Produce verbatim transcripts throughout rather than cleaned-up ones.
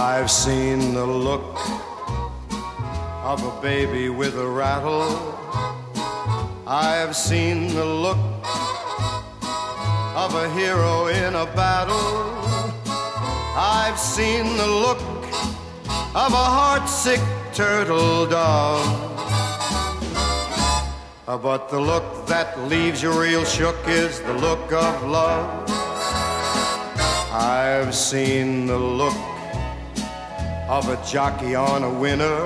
I've seen the look of a baby with a rattle. I've seen the look of a hero in a battle. I've seen the look of a heartsick turtle dove. But the look that leaves you real shook is the look of love. I've seen the look of a jockey on a winner.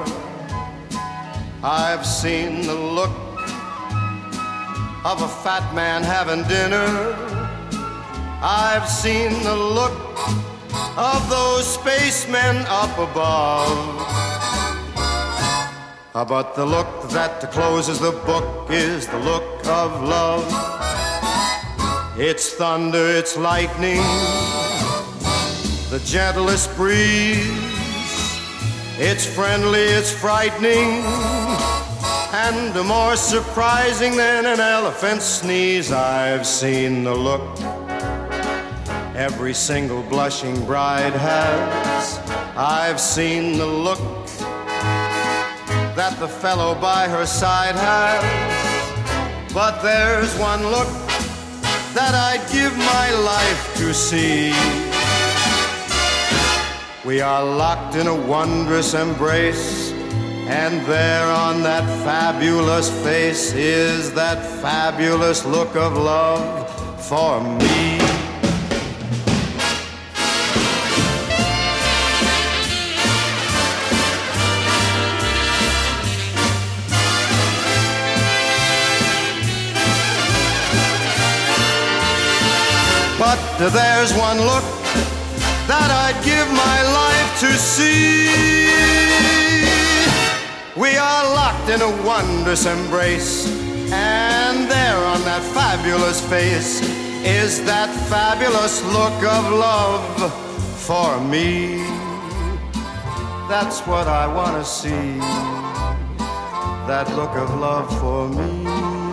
I've seen the look of a fat man having dinner. I've seen the look of those spacemen up above. But the look that closes the book is the look of love. It's thunder, it's lightning, the gentlest breeze. It's friendly, it's frightening, and more surprising than an elephant's sneeze. I've seen the look every single blushing bride has. I've seen the look that the fellow by her side has. But there's one look that I'd give my life to see. We are locked in a wondrous embrace, and there on that fabulous face is that fabulous look of love for me. But there's one look that I'd give my life to see. We are locked in a wondrous embrace, and there on that fabulous face is that fabulous look of love for me. That's what I want to see, that look of love for me.